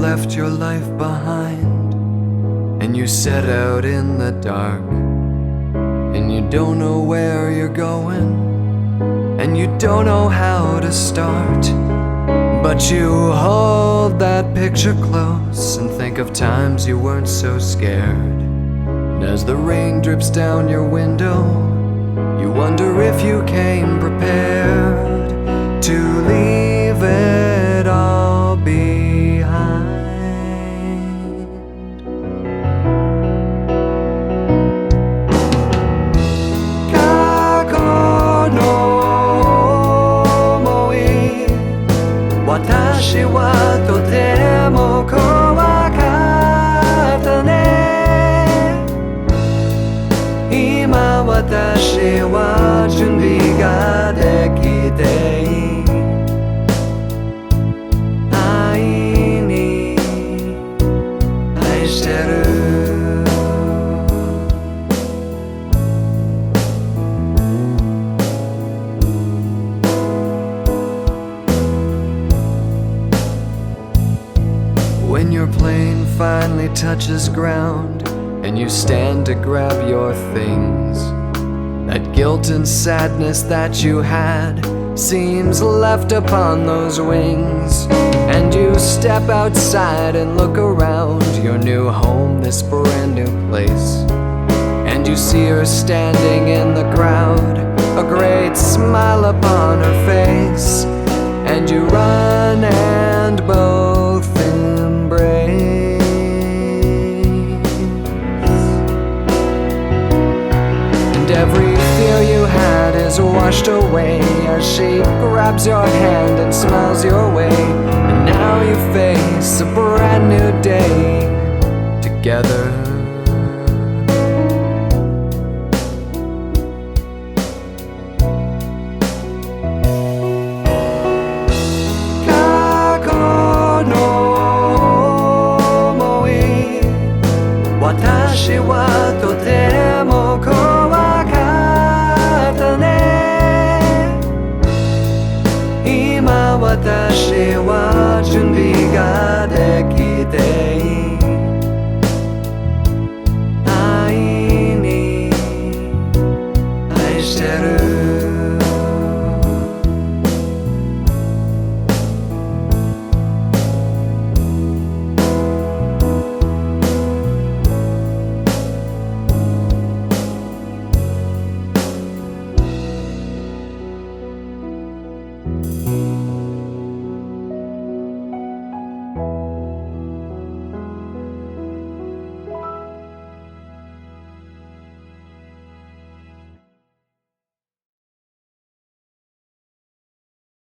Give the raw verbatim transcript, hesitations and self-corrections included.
left your life behind, and you set out in the dark, and you don't know where you're going, and you don't know how to start. But you hold that picture close and think of times you weren't so scared. And as the rain drips down your window, you wonder if you came prepared to leave it all behind. Kako no omoi, watashi wa totemo kowakatta ne. Ima watashi wa junbi ga dekite ii. Ai ni aishiteru. When your plane finally touches ground and you stand to grab your things, that guilt and sadness that you had seems left upon those wings. And you step outside and look around your new home, this brand new place, and you see her standing in the crowd, a great smile upon her face. And you run and both embrace, and every fear you had is washed away as she grabs your hand and smiles your way. And now you face a brand new day together.